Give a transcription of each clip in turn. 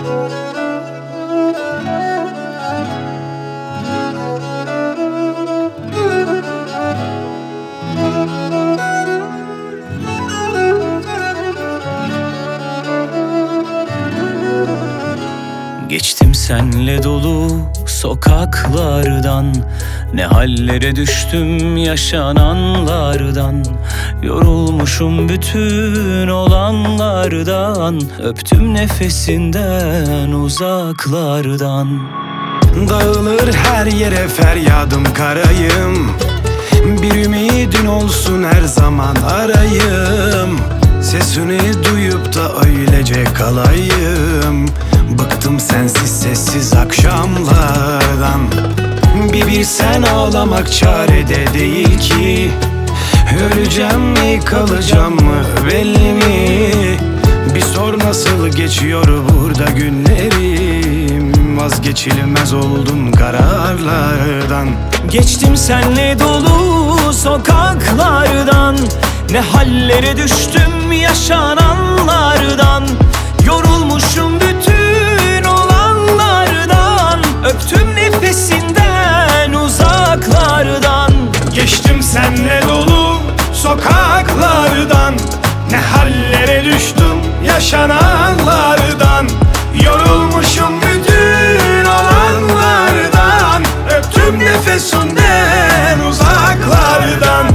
Geçtim senle dolu sokaklardan, ne hallere düştüm yaşananlardan. Yorulmuşum bütün olanlardan, öptüm nefesinden uzaklardan. Dağılır her yere feryadım karayım, bir ümidin olsun her zaman arayım. Sesini duyup da öylece kalayım. Bıktım sensiz sessiz akşamlardan. Bir bilsen ağlamak çarede değil ki. Öleceğim mi kalacağım mı belli mi? Bir sor nasıl geçiyor burada günlerim. Vazgeçilmez oldum kararlardan. Geçtim senle dolu sokaklardan, ne hallere düştüm yaşananlardan. Yorulmuşum bütün olanlardan, öptüm nefesinden uzaklardan. Geçtim senle dolu sokaklardan, ne hallere düştüm yaşananlardan. Yorulmuşum bütün olanlardan, öptüm nefesinden uzaklardan.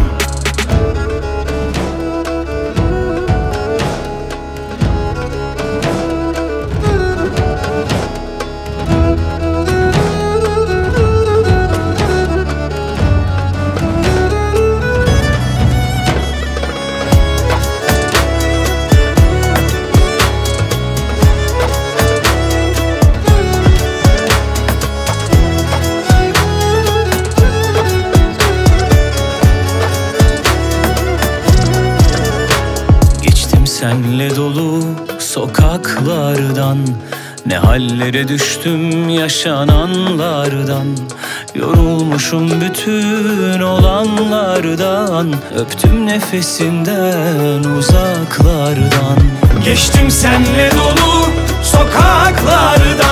Senle dolu sokaklardan, ne hallere düştüm yaşananlardan. Yorulmuşum bütün olanlardan, öptüm nefesinden uzaklardan. Geçtim senle dolu sokaklardan,